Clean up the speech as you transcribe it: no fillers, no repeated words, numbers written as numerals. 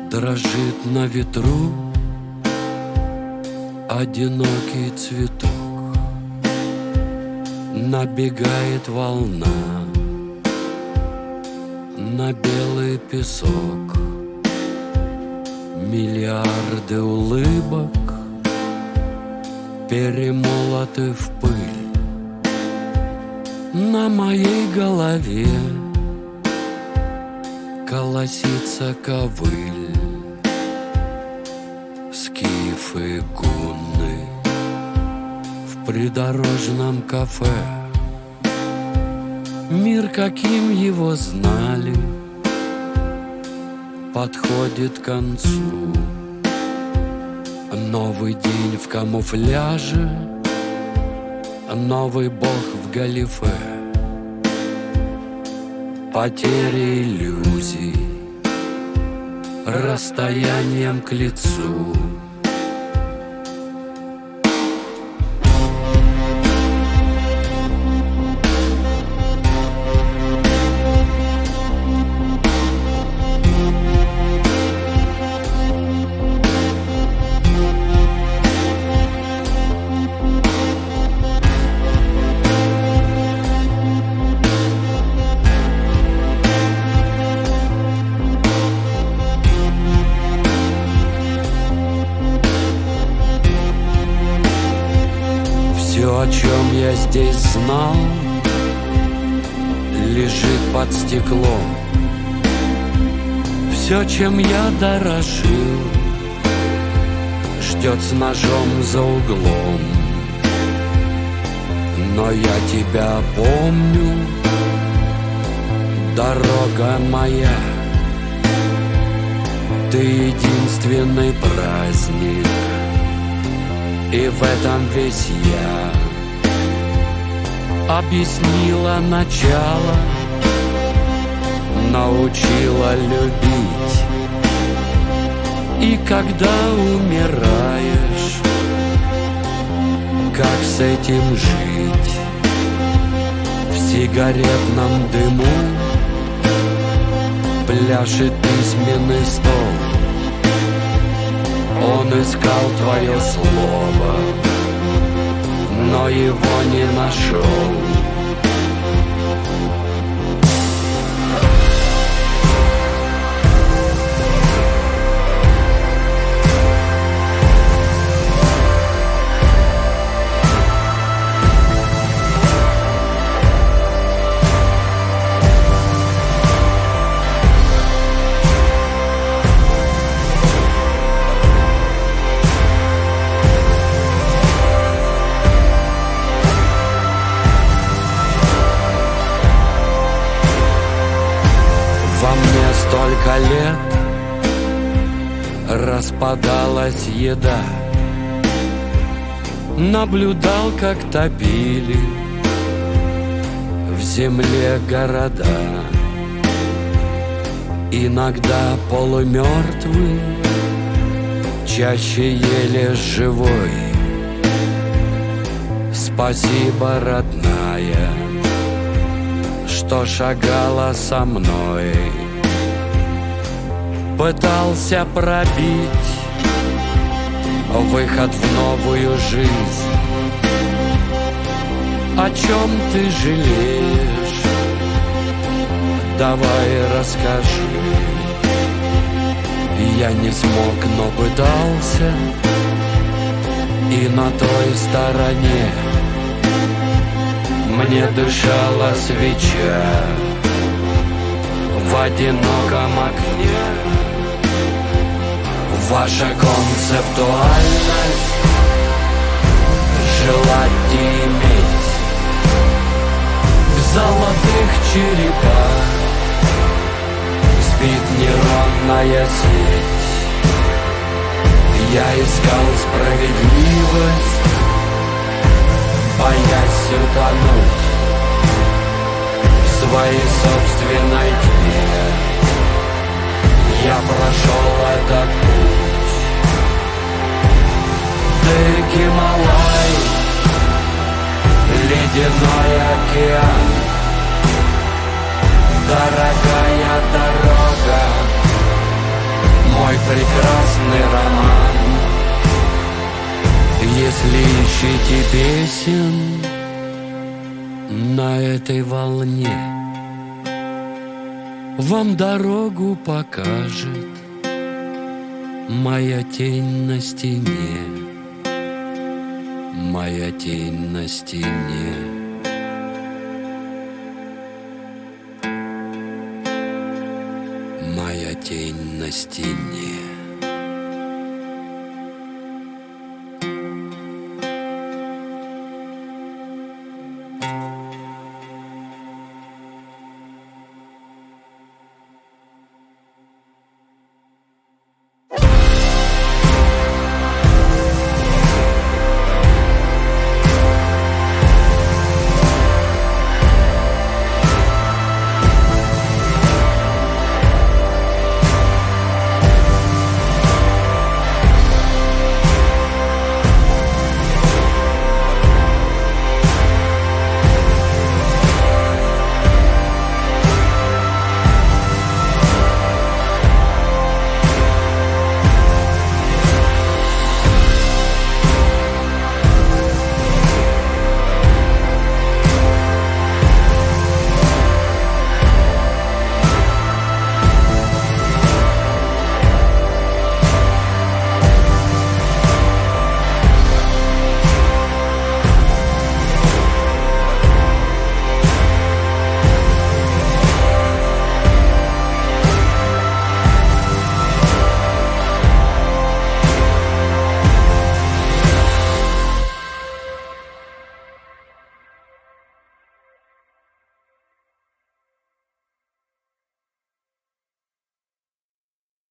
Дрожит на ветру одинокий цветок. Набегает волна на белый песок. Миллиарды улыбок перемолоты в пыль. На моей голове колосится ковыль. Скифы гунны в придорожном кафе. Мир, каким его знали, подходит к концу. Новый день в камуфляже, новый бог в галифе. Потери иллюзий расстоянием к лицу. Все, о чем я здесь знал, лежит под стеклом. Все, чем я дорожил, ждет с ножом за углом. Но я тебя помню, дорога моя. Ты единственный праздник, и в этом весь я. Объяснила начало, научила любить. И когда умираешь, как с этим жить? В сигаретном дыму пляшет письменный стол. Он искал твое слово, но его не нашел. Во мне столько лет распадалась еда. Наблюдал, как топили в земле города. Иногда полумертвый, чаще еле живой. Спасибо, родная, что шагала со мной. Пытался пробить выход в новую жизнь. О чем ты жалеешь? Давай расскажи. Я не смог, но пытался. И на той стороне мне дышала свеча в одиноком окне. Ваша концептуальность желать и иметь в золотых черепах спит нейронная сеть. Я искал справедливость, боясь утонуть в своей собственной тьме. Я прошел этот путь. Ты Гималай, ледяной океан, дорогая дорога, мой прекрасный роман. Если ищете песен на этой волне, вам дорогу покажет моя тень на стене, моя тень на стене. Моя тень на стене.